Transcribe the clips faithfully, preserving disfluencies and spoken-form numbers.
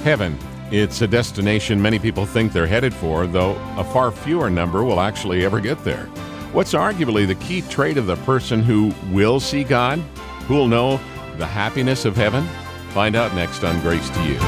Heaven. It's a destination many people think they're headed for, though a far fewer number will actually ever get there. What's arguably the key trait of the person who will see God? Who'll know the happiness of heaven? Find out next on Grace to You.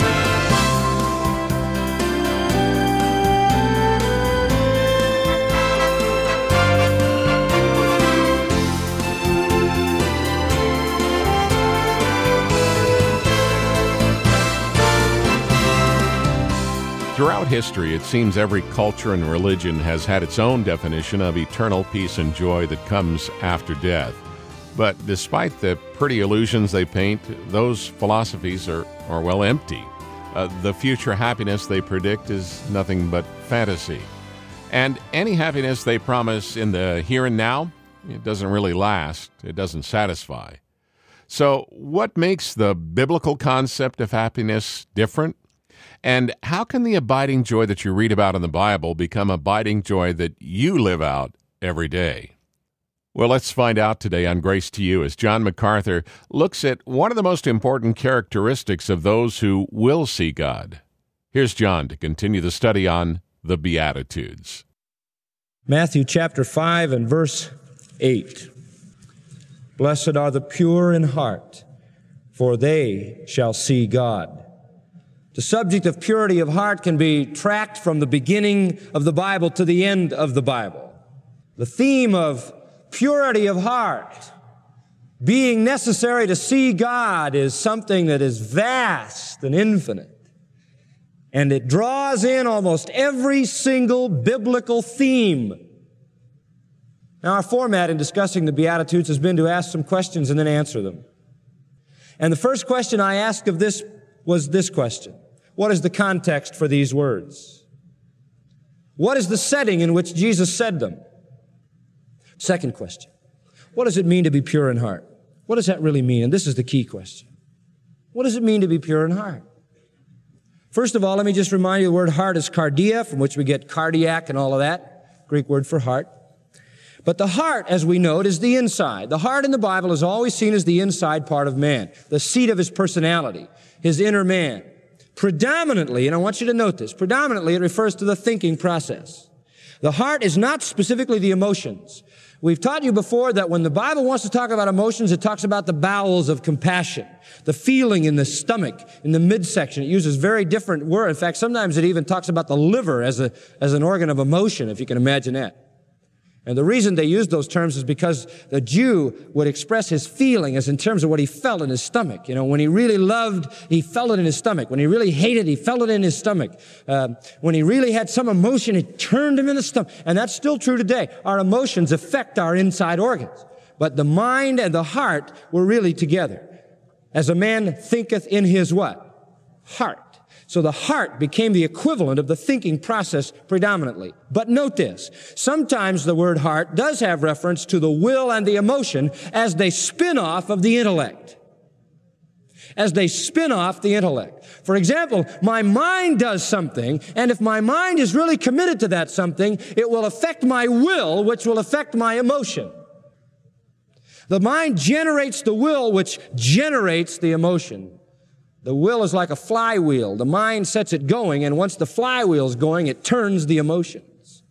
Throughout history, it seems every culture and religion has had its own definition of eternal peace and joy that comes after death. But despite the pretty illusions they paint, those philosophies are, are well, empty. Uh, the future happiness they predict is nothing but fantasy. And any happiness they promise in the here and now, it doesn't really last. It doesn't satisfy. So what makes the biblical concept of happiness different? And how can the abiding joy that you read about in the Bible become abiding joy that you live out every day? Well, let's find out today on Grace to You as John MacArthur looks at one of the most important characteristics of those who will see God. Here's John to continue the study on the Beatitudes. Matthew chapter five and verse eight. Blessed are the pure in heart, for they shall see God. The subject of purity of heart can be tracked from the beginning of the Bible to the end of the Bible. The theme of purity of heart being necessary to see God is something that is vast and infinite. And it draws in almost every single biblical theme. Now, our format in discussing the Beatitudes has been to ask some questions and then answer them. And the first question I asked of this was this question. What is the context for these words? What is the setting in which Jesus said them? Second question. What does it mean to be pure in heart? What does that really mean? And this is the key question. What does it mean to be pure in heart? First of all, let me just remind you the word heart is cardia, from which we get cardiac and all of that, Greek word for heart. But the heart, as we know, is the inside. The heart in the Bible is always seen as the inside part of man, the seat of his personality, his inner man. Predominantly, and I want you to note this, predominantly it refers to the thinking process. The heart is not specifically the emotions. We've taught you before that when the Bible wants to talk about emotions, it talks about the bowels of compassion, the feeling in the stomach, in the midsection. It uses very different words. In fact, sometimes it even talks about the liver as a, as an organ of emotion, if you can imagine that. And the reason they use those terms is because the Jew would express his feeling as in terms of what he felt in his stomach. You know, when he really loved, he felt it in his stomach. When he really hated, he felt it in his stomach. Uh, when he really had some emotion, it turned him in the stomach. And that's still true today. Our emotions affect our inside organs. But the mind and the heart were really together. As a man thinketh in his what? Heart. So the heart became the equivalent of the thinking process predominantly. But note this, sometimes the word heart does have reference to the will and the emotion as they spin off of the intellect. As they spin off the intellect. For example, my mind does something, and if my mind is really committed to that something, it will affect my will, which will affect my emotion. The mind generates the will, which generates the emotion. The will is like a flywheel. The mind sets it going, and once the flywheel's going, it turns the emotions.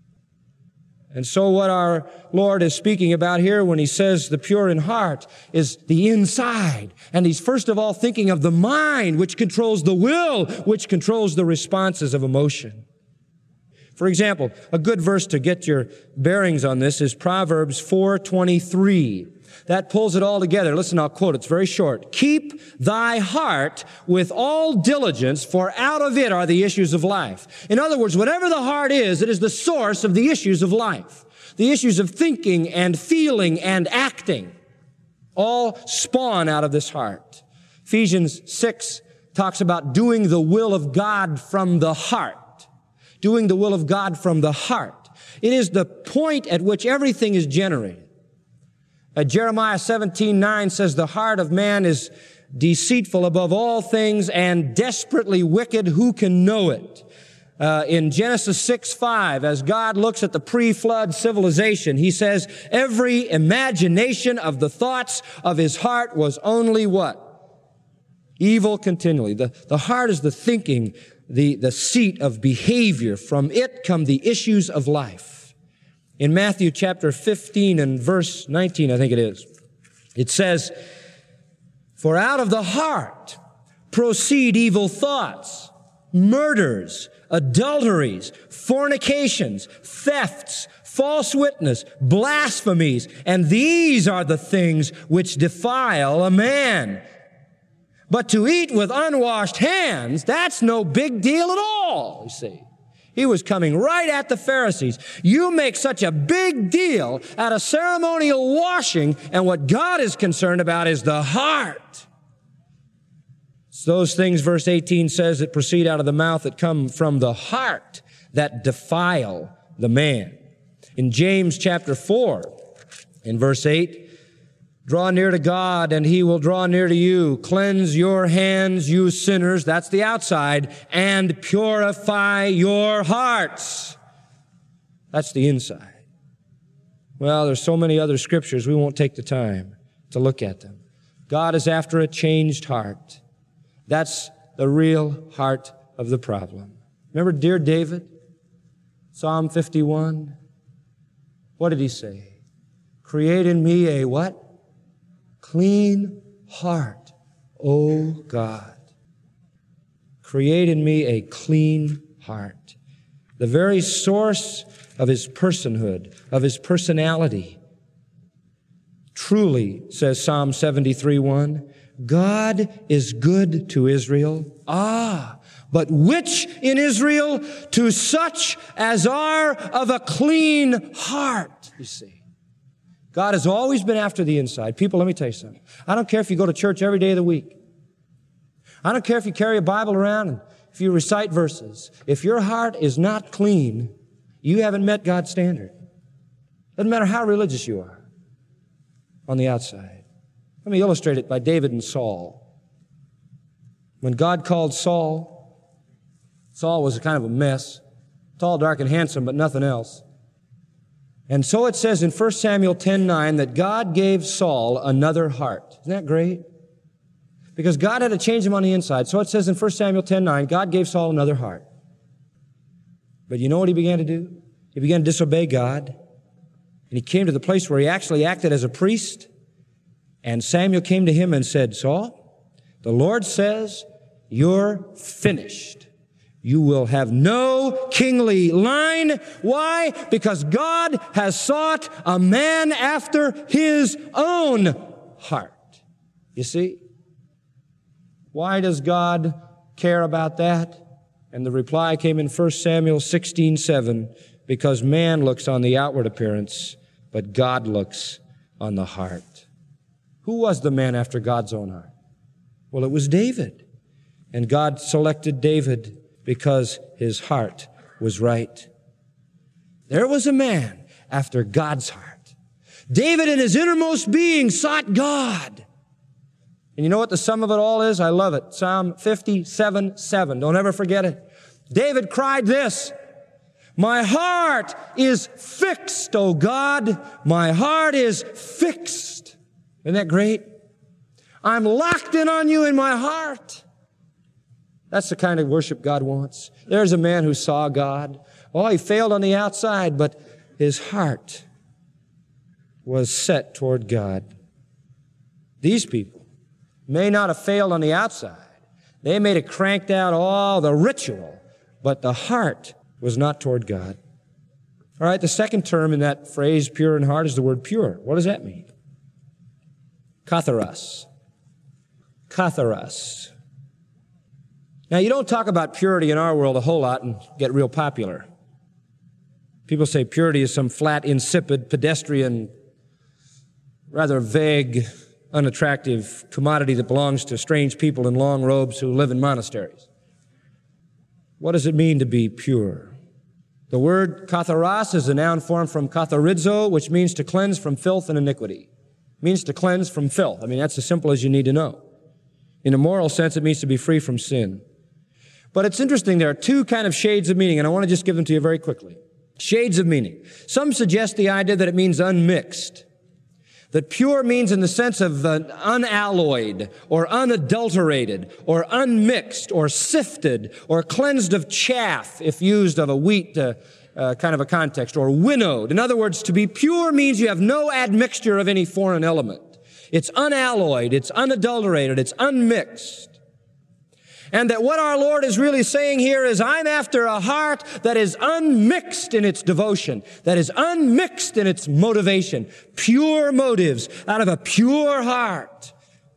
And so what our Lord is speaking about here when He says the pure in heart is the inside. And He's first of all thinking of the mind, which controls the will, which controls the responses of emotion. For example, a good verse to get your bearings on this is Proverbs four twenty-three. That pulls it all together. Listen, I'll quote it. It's very short. Keep thy heart with all diligence, for out of it are the issues of life. In other words, whatever the heart is, it is the source of the issues of life. The issues of thinking and feeling and acting all spawn out of this heart. Ephesians six talks about doing the will of God from the heart. Doing the will of God from the heart. It is the point at which everything is generated. Uh, Jeremiah seventeen nine says, the heart of man is deceitful above all things and desperately wicked. Who can know it? Uh, in Genesis six five, as God looks at the pre-flood civilization, He says, every imagination of the thoughts of his heart was only what? Evil continually. The, the heart is the thinking, the, the seat of behavior. From it come the issues of life. In Matthew chapter fifteen and verse nineteen, I think it is, it says, "For out of the heart proceed evil thoughts, murders, adulteries, fornications, thefts, false witness, blasphemies, and these are the things which defile a man. But to eat with unwashed hands, that's no big deal at all," you see. He was coming right at the Pharisees. You make such a big deal out of ceremonial washing, and what God is concerned about is the heart. It's those things, verse eighteen says, that proceed out of the mouth that come from the heart that defile the man. In James chapter four, in verse eight, "Draw near to God, and He will draw near to you. Cleanse your hands, you sinners," that's the outside, "and purify your hearts." That's the inside. Well, there's so many other scriptures, we won't take the time to look at them. God is after a changed heart. That's the real heart of the problem. Remember dear David? Psalm fifty-one. What did he say? "Create in me a" what? "Clean heart, O God." Create in me a clean heart. The very source of his personhood, of his personality. Truly, says Psalm seventy-three one, "God is good to Israel. Ah, but which in Israel? To such as are of a clean heart." You see, God has always been after the inside. People, let me tell you something. I don't care if you go to church every day of the week. I don't care if you carry a Bible around and if you recite verses. If your heart is not clean, you haven't met God's standard. Doesn't matter how religious you are on the outside. Let me illustrate it by David and Saul. When God called Saul, Saul was a kind of a mess. Tall, dark, and handsome, but nothing else. And so it says in First Samuel ten nine that God gave Saul another heart. Isn't that great? Because God had to change him on the inside. So it says in First Samuel ten nine, God gave Saul another heart. But you know what he began to do? He began to disobey God. And he came to the place where he actually acted as a priest. And Samuel came to him and said, "Saul, the Lord says, you're finished. You will have no kingly line." Why? Because God has sought a man after his own heart. You see? Why does God care about that? And the reply came in First Samuel sixteen seven, because man looks on the outward appearance, but God looks on the heart. Who was the man after God's own heart? Well, it was David. And God selected David because his heart was right. There was a man after God's heart. David in his innermost being sought God. And you know what the sum of it all is? I love it. Psalm fifty-seven seven. Don't ever forget it. David cried this, "My heart is fixed, O God. My heart is fixed." Isn't that great? I'm locked in on you in my heart. That's the kind of worship God wants. There's a man who saw God. Oh, he failed on the outside, but his heart was set toward God. These people may not have failed on the outside. They may have cranked out all the ritual, but the heart was not toward God. All right, the second term in that phrase, pure in heart, is the word pure. What does that mean? Katharos. Katharos. Now, you don't talk about purity in our world a whole lot and get real popular. People say purity is some flat, insipid, pedestrian, rather vague, unattractive commodity that belongs to strange people in long robes who live in monasteries. What does it mean to be pure? The word katharos is a noun form from katharizo, which means to cleanse from filth and iniquity. It means to cleanse from filth. I mean, that's as simple as you need to know. In a moral sense, it means to be free from sin. But it's interesting, there are two kind of shades of meaning, and I want to just give them to you very quickly. Shades of meaning. Some suggest the idea that it means unmixed. That pure means in the sense of uh, unalloyed or unadulterated or unmixed or sifted or cleansed of chaff, if used of a wheat uh, uh, kind of a context, or winnowed. In other words, to be pure means you have no admixture of any foreign element. It's unalloyed, it's unadulterated, it's unmixed. And that what our Lord is really saying here is, I'm after a heart that is unmixed in its devotion, that is unmixed in its motivation, pure motives out of a pure heart.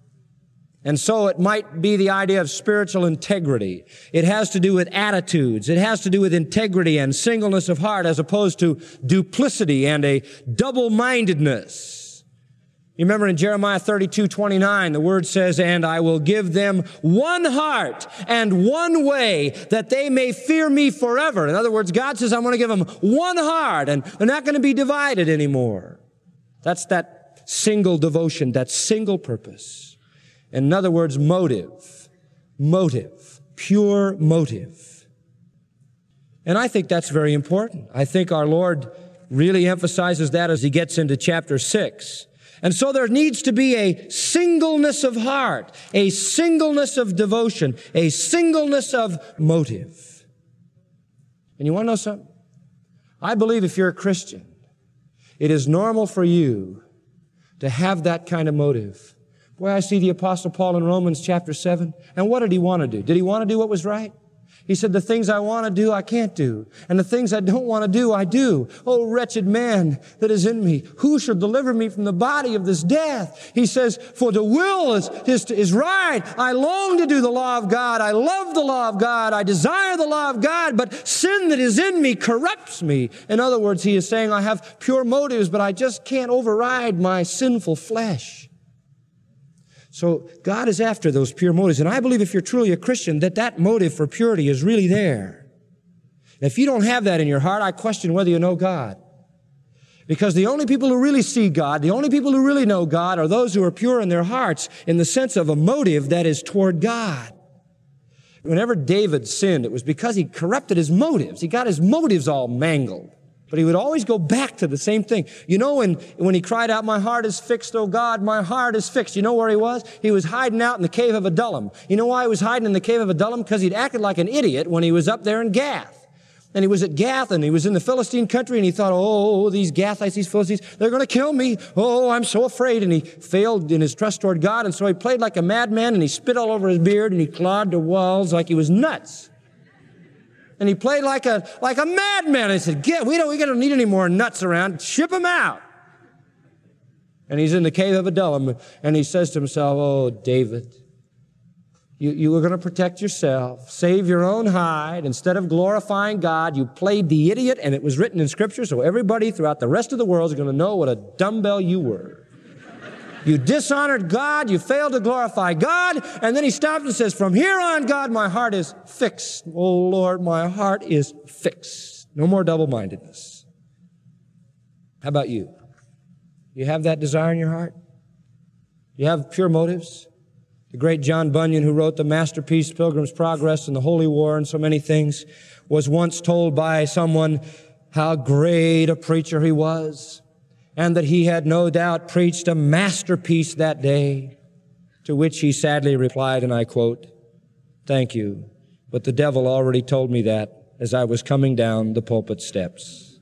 And so it might be the idea of spiritual integrity. It has to do with attitudes. It has to do with integrity and singleness of heart as opposed to duplicity and a double-mindedness. You remember in Jeremiah thirty-two twenty-nine, the word says, and I will give them one heart and one way that they may fear me forever. In other words, God says, I'm going to give them one heart and they're not going to be divided anymore. That's that single devotion, that single purpose. In other words, motive, motive, pure motive. And I think that's very important. I think our Lord really emphasizes that as he gets into chapter six. And so there needs to be a singleness of heart, a singleness of devotion, a singleness of motive. And you want to know something? I believe if you're a Christian, it is normal for you to have that kind of motive. Boy, I see the Apostle Paul in Romans chapter seven. And what did he want to do? Did he want to do what was right? He said, the things I want to do, I can't do. And the things I don't want to do, I do. Oh, wretched man that is in me, who shall deliver me from the body of this death? He says, for the will is, is, is right. I long to do the law of God. I love the law of God. I desire the law of God, but sin that is in me corrupts me. In other words, he is saying, I have pure motives, but I just can't override my sinful flesh. So God is after those pure motives. And I believe if you're truly a Christian, that that motive for purity is really there. And if you don't have that in your heart, I question whether you know God. Because the only people who really see God, the only people who really know God are those who are pure in their hearts in the sense of a motive that is toward God. Whenever David sinned, it was because he corrupted his motives. He got his motives all mangled. But he would always go back to the same thing. You know, when, when he cried out, my heart is fixed, O God, my heart is fixed. You know where he was? He was hiding out in the cave of Adullam. You know why he was hiding in the cave of Adullam? Because he'd acted like an idiot when he was up there in Gath. And he was at Gath and he was in the Philistine country and he thought, oh, these Gathites, these Philistines, they're going to kill me. Oh, I'm so afraid. And he failed in his trust toward God. And so he played like a madman and he spit all over his beard and he clawed the walls like he was nuts. And he played like a, like a madman. I said, get, we don't, we don't need any more nuts around. Ship him out. And he's in the cave of Adullam and he says to himself, oh, David, you, you were going to protect yourself, save your own hide. Instead of glorifying God, you played the idiot, and it was written in Scripture, so everybody throughout the rest of the world is going to know what a dumbbell you were. You dishonored God, you failed to glorify God, and then he stops and says, from here on, God, my heart is fixed. Oh, Lord, my heart is fixed. No more double-mindedness. How about you? You have that desire in your heart? You have pure motives? The great John Bunyan, who wrote the masterpiece Pilgrim's Progress and the Holy War and so many things, was once told by someone how great a preacher he was, and that he had no doubt preached a masterpiece that day, to which he sadly replied, and I quote, thank you, but the devil already told me that as I was coming down the pulpit steps.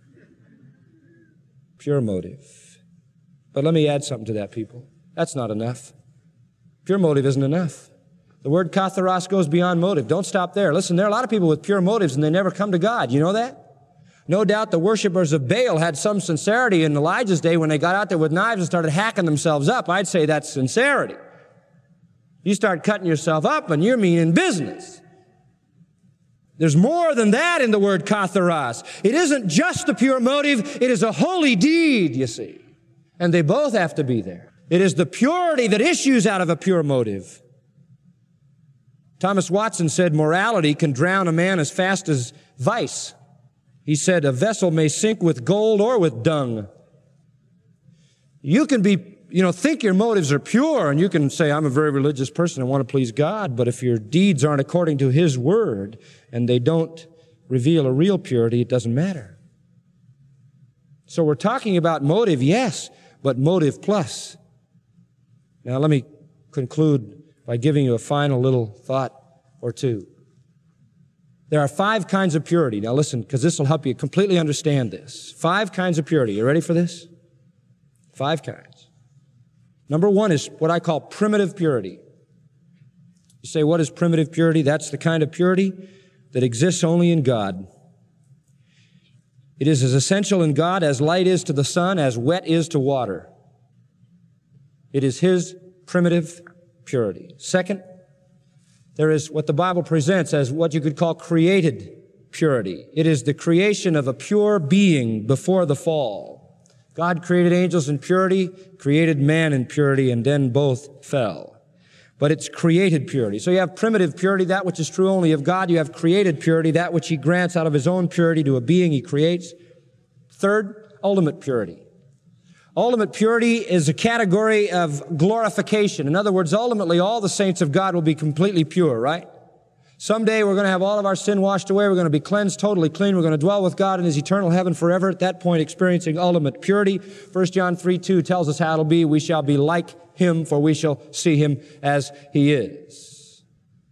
Pure motive. But let me add something to that, people. That's not enough. Pure motive isn't enough. The word katharos goes beyond motive. Don't stop there. Listen, there are a lot of people with pure motives and they never come to God. You know that? No doubt the worshipers of Baal had some sincerity in Elijah's day when they got out there with knives and started hacking themselves up. I'd say that's sincerity. You start cutting yourself up and you're meaning business. There's more than that in the word katharos. It isn't just a pure motive. It is a holy deed, you see. And they both have to be there. It is the purity that issues out of a pure motive. Thomas Watson said morality can drown a man as fast as vice. He said, a vessel may sink with gold or with dung. You can be, you know, think your motives are pure, and you can say, I'm a very religious person, I want to please God, but if your deeds aren't according to His Word, and they don't reveal a real purity, it doesn't matter. So we're talking about motive, yes, but motive plus. Now let me conclude by giving you a final little thought or two. There are five kinds of purity. Now listen, because this will help you completely understand this. Five kinds of purity. You ready for this? Five kinds. Number one is what I call primitive purity. You say, what is primitive purity? That's the kind of purity that exists only in God. It is as essential in God as light is to the sun, as wet is to water. It is His primitive purity. Second, there is what the Bible presents as what you could call created purity. It is the creation of a pure being before the fall. God created angels in purity, created man in purity, and then both fell. But it's created purity. So you have primitive purity, that which is true only of God. You have created purity, that which He grants out of His own purity to a being He creates. Third, ultimate purity. Ultimate purity is a category of glorification. In other words, ultimately all the saints of God will be completely pure, right? Someday we're going to have all of our sin washed away. We're going to be cleansed, totally clean. We're going to dwell with God in His eternal heaven forever. At that point, experiencing ultimate purity. First John three two tells us how it'll be. We shall be like Him, for we shall see Him as He is.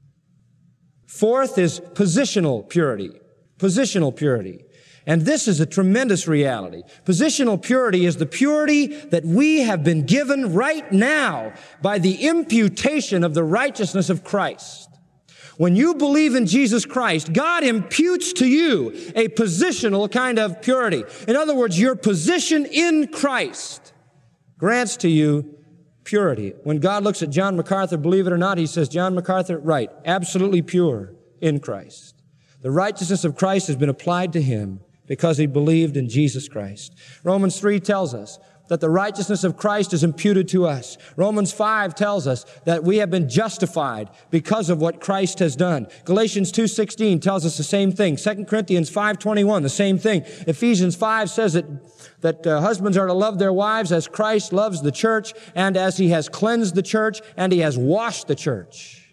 Fourth is positional purity. Positional purity. And this is a tremendous reality. Positional purity is the purity that we have been given right now by the imputation of the righteousness of Christ. When you believe in Jesus Christ, God imputes to you a positional kind of purity. In other words, your position in Christ grants to you purity. When God looks at John MacArthur, believe it or not, He says, John MacArthur, right, absolutely pure in Christ. The righteousness of Christ has been applied to him because he believed in Jesus Christ. Romans three tells us that the righteousness of Christ is imputed to us. Romans five tells us that we have been justified because of what Christ has done. Galatians two sixteen tells us the same thing. Second Corinthians five twenty-one, the same thing. Ephesians five says that, that uh, husbands are to love their wives as Christ loves the church and as He has cleansed the church and He has washed the church.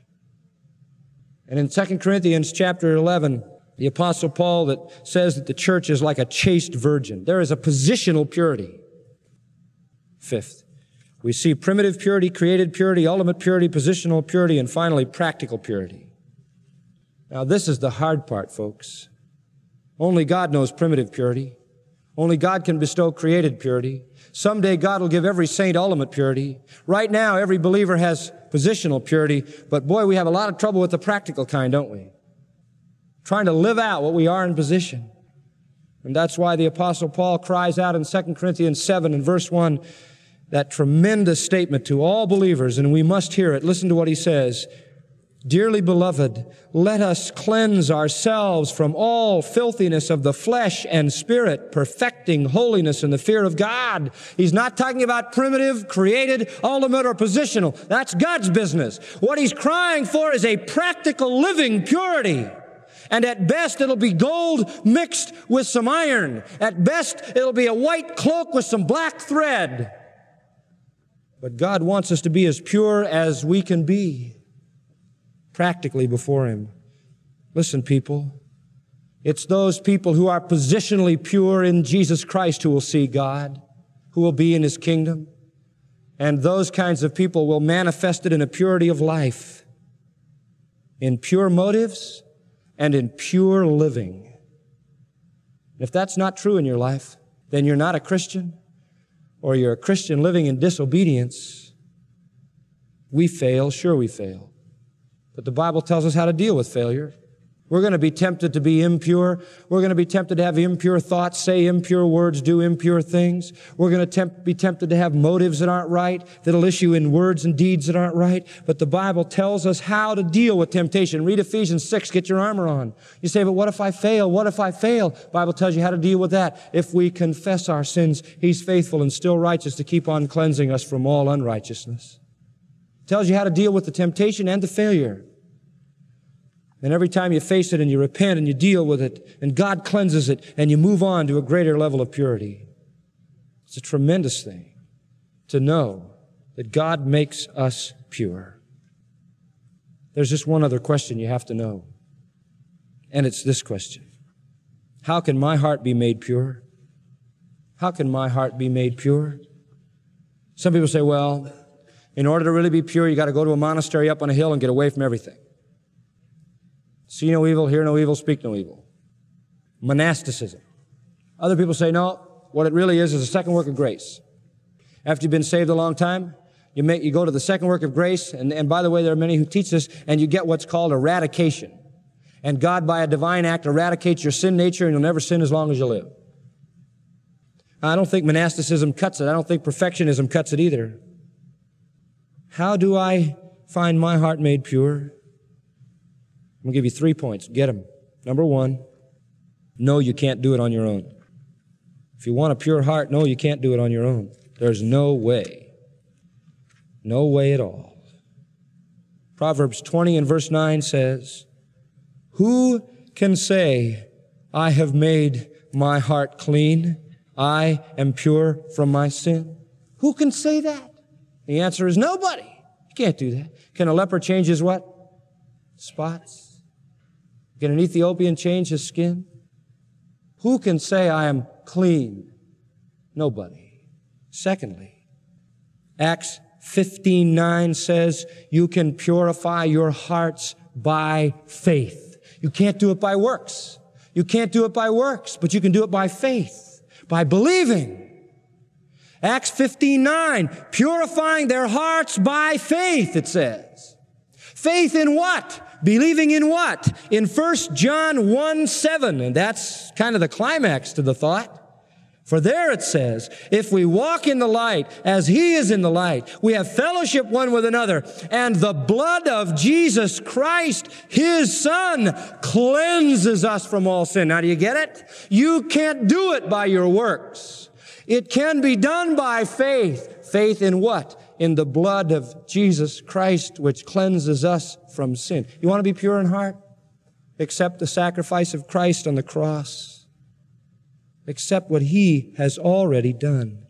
And in Second Corinthians chapter eleven, the Apostle Paul that says that the church is like a chaste virgin. There is a positional purity. Fifth, we see primitive purity, created purity, ultimate purity, positional purity, and finally practical purity. Now this is the hard part, folks. Only God knows primitive purity. Only God can bestow created purity. Someday God will give every saint ultimate purity. Right now every believer has positional purity, but boy, we have a lot of trouble with the practical kind, don't we? Trying to live out what we are in position. And that's why the Apostle Paul cries out in Second Corinthians seven and verse one, that tremendous statement to all believers, and we must hear it. Listen to what he says. Dearly beloved, let us cleanse ourselves from all filthiness of the flesh and spirit, perfecting holiness in the fear of God. He's not talking about primitive, created, ultimate, or positional. That's God's business. What he's crying for is a practical living purity. And at best, it'll be gold mixed with some iron. At best, it'll be a white cloak with some black thread. But God wants us to be as pure as we can be, practically before Him. Listen, people, it's those people who are positionally pure in Jesus Christ who will see God, who will be in His kingdom. And those kinds of people will manifest it in a purity of life, in pure motives, and in pure living. If that's not true in your life, then you're not a Christian, or you're a Christian living in disobedience. We fail, sure we fail. But the Bible tells us how to deal with failure. We're going to be tempted to be impure. We're going to be tempted to have impure thoughts, say impure words, do impure things. We're going to tempt, be tempted to have motives that aren't right, that'll issue in words and deeds that aren't right. But the Bible tells us how to deal with temptation. Read Ephesians six, get your armor on. You say, but what if I fail? What if I fail? The Bible tells you how to deal with that. If we confess our sins, He's faithful and still righteous to keep on cleansing us from all unrighteousness. It tells you how to deal with the temptation and the failure. And every time you face it and you repent and you deal with it and God cleanses it and you move on to a greater level of purity. It's a tremendous thing to know that God makes us pure. There's just one other question you have to know. And it's this question. How can my heart be made pure? How can my heart be made pure? Some people say, well, in order to really be pure, you got to go to a monastery up on a hill and get away from everything. See no evil, hear no evil, speak no evil. Monasticism. Other people say, no, what it really is is a second work of grace. After you've been saved a long time, you make, you go to the second work of grace, and, and by the way, there are many who teach this, and you get what's called eradication. And God, by a divine act, eradicates your sin nature, and you'll never sin as long as you live. I don't think monasticism cuts it. I don't think perfectionism cuts it either. How do I find my heart made pure? I'm going to give you three points. Get them. Number one, no, you can't do it on your own. If you want a pure heart, no, you can't do it on your own. There's no way. No way at all. Proverbs twenty and verse nine says, who can say, I have made my heart clean? I am pure from my sin. Who can say that? The answer is nobody. You can't do that. Can a leper change his what? Spots. Can an Ethiopian change his skin? Who can say I am clean? Nobody. Secondly, Acts fifteen nine says you can purify your hearts by faith. You can't do it by works. You can't do it by works, but you can do it by faith, by believing. Acts fifteen nine, purifying their hearts by faith, it says. Faith in what? Believing in what? In First John one seven, and that's kind of the climax to the thought. For there it says, if we walk in the light as He is in the light, we have fellowship one with another, and the blood of Jesus Christ, His Son, cleanses us from all sin. Now, do you get it? You can't do it by your works. It can be done by faith. Faith in what? In the blood of Jesus Christ, which cleanses us from sin. You want to be pure in heart? Accept the sacrifice of Christ on the cross. Accept what He has already done.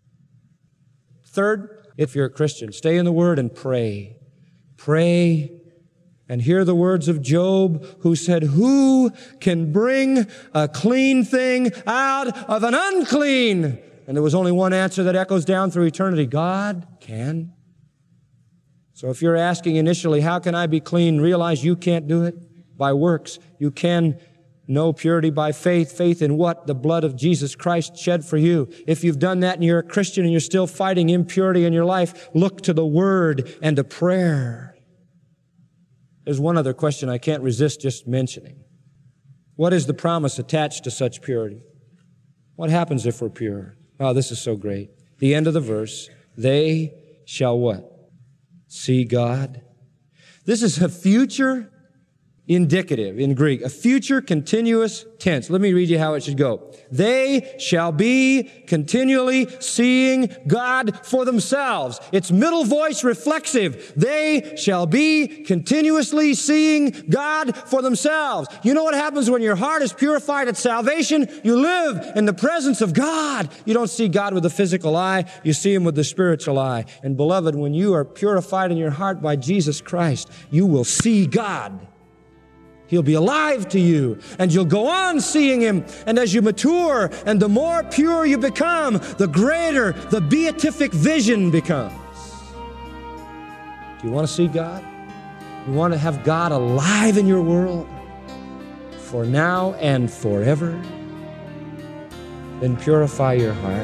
Third, if you're a Christian, stay in the Word and pray. Pray and hear the words of Job, who said, who can bring a clean thing out of an unclean? And there was only one answer that echoes down through eternity. God can. So if you're asking initially, how can I be clean? Realize you can't do it by works. You can know purity by faith. Faith in what? The blood of Jesus Christ shed for you. If you've done that and you're a Christian and you're still fighting impurity in your life, look to the Word and to prayer. There's one other question I can't resist just mentioning. What is the promise attached to such purity? What happens if we're pure? Oh, this is so great. The end of the verse, they shall what? See God. This is a future indicative in Greek, a future continuous tense. Let me read you how it should go. They shall be continually seeing God for themselves. It's middle voice reflexive. They shall be continuously seeing God for themselves. You know what happens when your heart is purified at salvation? You live in the presence of God. You don't see God with the physical eye. You see Him with the spiritual eye. And beloved, when you are purified in your heart by Jesus Christ, you will see God. He'll be alive to you, and you'll go on seeing Him. And as you mature, and the more pure you become, the greater the beatific vision becomes. Do you want to see God? You want to have God alive in your world for now and forever? Then purify your heart.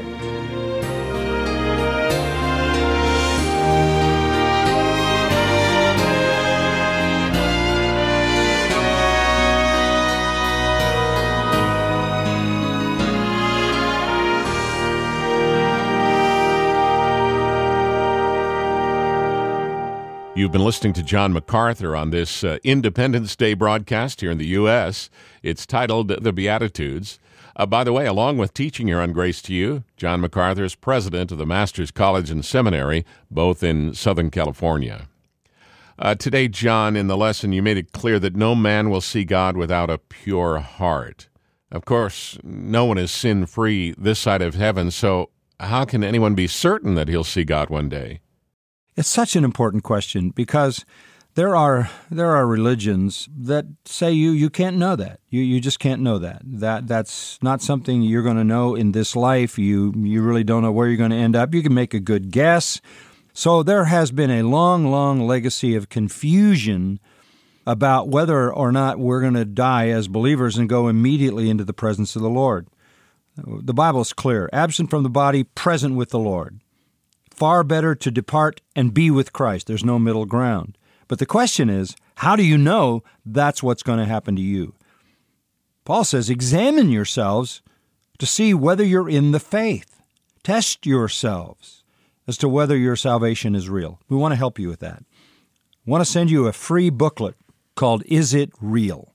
You've been listening to John MacArthur on this uh, Independence Day broadcast here in the U S It's titled The Beatitudes. Uh, by the way, along with teaching here on Grace to You, John MacArthur is president of the Master's College and Seminary, both in Southern California. Uh, today, John, in the lesson, you made it clear that no man will see God without a pure heart. Of course, no one is sin-free this side of heaven, so how can anyone be certain that he'll see God one day? It's such an important question because There are there are religions that say you you can't know that. You you just can't know that. That that's not something you're going to know in this life. You you really don't know where you're going to end up. You can make a good guess. So there has been a long, long legacy of confusion about whether or not we're going to die as believers and go immediately into the presence of the Lord. The Bible is clear. Absent from the body, present with the Lord. Far better to depart and be with Christ. There's no middle ground. But the question is, how do you know that's what's going to happen to you? Paul says, examine yourselves to see whether you're in the faith. Test yourselves as to whether your salvation is real. We want to help you with that. I want to send you a free booklet called Is It Real?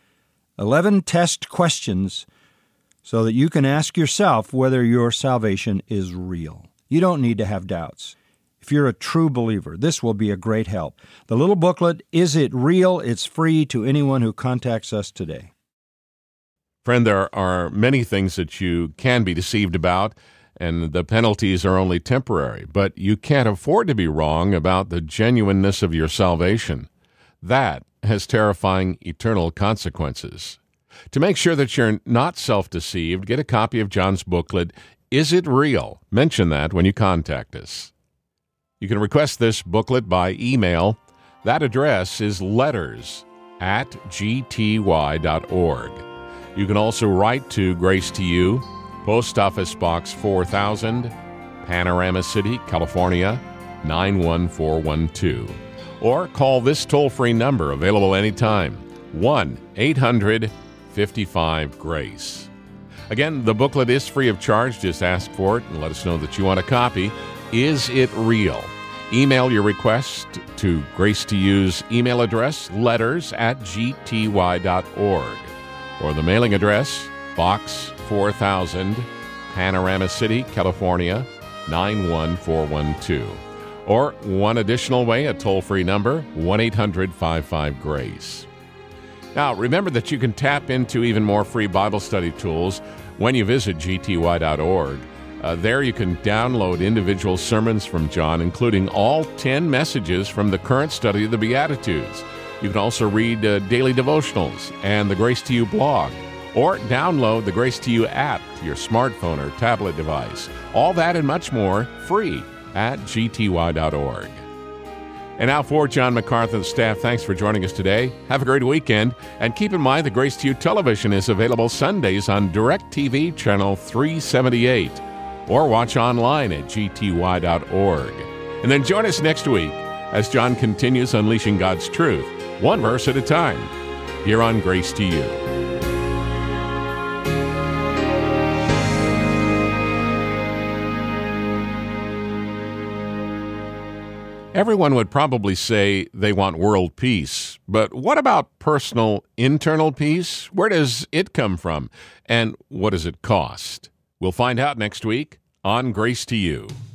eleven test questions so that you can ask yourself whether your salvation is real. You don't need to have doubts. If you're a true believer, this will be a great help. The little booklet, Is It Real? It's free to anyone who contacts us today. Friend, there are many things that you can be deceived about, and the penalties are only temporary. But you can't afford to be wrong about the genuineness of your salvation. That has terrifying eternal consequences. To make sure that you're not self-deceived, get a copy of John's booklet, Is It Real? Mention that when you contact us. You can request this booklet by email. That address is letters at g t y dot org. You can also write to Grace to You, Post Office Box four thousand, Panorama City, California, nine one four one two. Or call this toll-free number, available anytime, one eight hundred fifty-five GRACE. Again, the booklet is free of charge. Just ask for it and let us know that you want a copy. Is It Real? Email your request to Grace to You's email address, letters at g t y dot org, or the mailing address, Box four thousand, Panorama City, California, nine one four one two. Or one additional way, a toll-free number, one eight hundred fifty-five GRACE. Now, remember that you can tap into even more free Bible study tools when you visit g t y dot org. Uh, there you can download individual sermons from John, including all ten messages from the current study of the Beatitudes. You can also read uh, daily devotionals and the Grace to You blog, or download the Grace to You app to your smartphone or tablet device. All that and much more free at g t y dot org. And now for John MacArthur and the staff, thanks for joining us today. Have a great weekend. And keep in mind the Grace to You television is available Sundays on DirecTV Channel three seventy-eight. Or watch online at g t y dot org. And then join us next week as John continues unleashing God's truth, one verse at a time, here on Grace to You. Everyone would probably say they want world peace, but what about personal, internal peace? Where does it come from, and what does it cost? We'll find out next week on Grace to You.